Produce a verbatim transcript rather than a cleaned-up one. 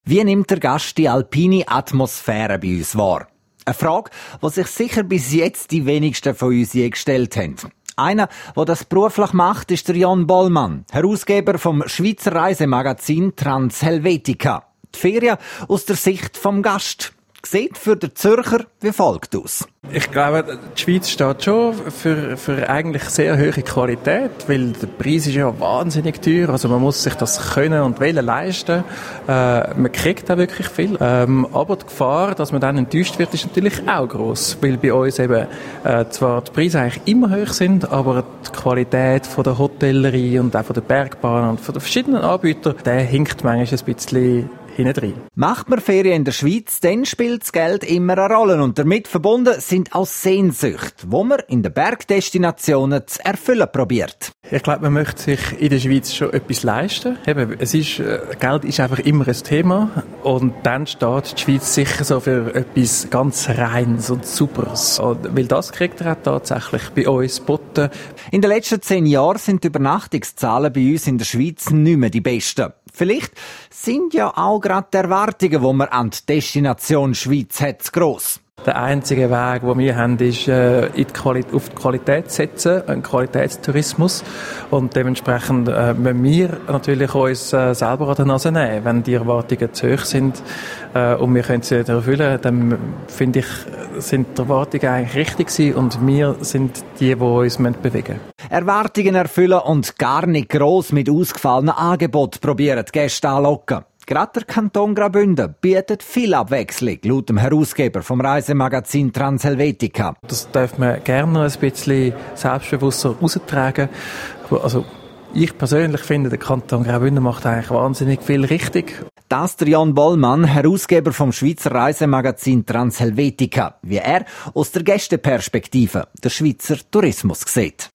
Wie nimmt der Gast die alpine Atmosphäre bei uns wahr? Eine Frage, die sich sicher bis jetzt die wenigsten von uns je gestellt haben. Einer, der das beruflich macht, ist der Jan Bollmann, Herausgeber vom Schweizer Reisemagazin Transhelvetica. Die Ferien aus der Sicht vom Gast. Sieht für den Zürcher wie folgt aus. Ich glaube, die Schweiz steht schon für, für eigentlich sehr hohe Qualität, weil der Preis ist ja wahnsinnig teuer. Also man muss sich das können und wollen leisten. Äh, man kriegt auch wirklich viel. Ähm, aber die Gefahr, dass man dann enttäuscht wird, ist natürlich auch gross, weil bei uns eben äh, zwar die Preise eigentlich immer hoch sind, aber die Qualität von der Hotellerie und auch von der Bergbahn und von den verschiedenen Anbietern, der hinkt manchmal ein bisschen hinein. Macht man Ferien in der Schweiz, dann spielt das Geld immer eine Rolle und damit verbunden sind auch Sehnsüchte, die man in den Bergdestinationen zu erfüllen probiert. Ich glaube, man möchte sich in der Schweiz schon etwas leisten. Eben, es ist, Geld ist einfach immer ein Thema und dann steht die Schweiz sicher so für etwas ganz Reines und Superes. Und weil das kriegt er auch tatsächlich bei uns geboten. In den letzten zehn Jahren sind die Übernachtungszahlen bei uns in der Schweiz nicht mehr die besten. Vielleicht sind ja auch gerade die Erwartungen, die man an die Destination Schweiz hat, zu gross. Der einzige Weg, den wir haben, ist, äh, in die Quali- auf die Qualität zu setzen, einen Qualitätstourismus. Und dementsprechend äh, müssen wir natürlich uns äh, selber an der Nase nehmen. Wenn die Erwartungen zu hoch sind äh, und wir können sie nicht erfüllen, dann finde ich, sind die Erwartungen eigentlich richtig gewesen und wir sind die, die uns bewegen müssen. Erwartungen erfüllen und gar nicht gross mit ausgefallenen Angeboten probieren, die Gäste anlocken. Gerade der Kanton Graubünden bietet viel Abwechslung, laut dem Herausgeber vom Reisemagazin Transhelvetica. Das darf man gerne noch ein bisschen selbstbewusster raustragen. Also ich persönlich finde, der Kanton Graubünden macht eigentlich wahnsinnig viel richtig. Das ist der Jan Bollmann, Herausgeber vom Schweizer Reisemagazin Transhelvetica, wie er aus der Gästeperspektive den Schweizer Tourismus sieht.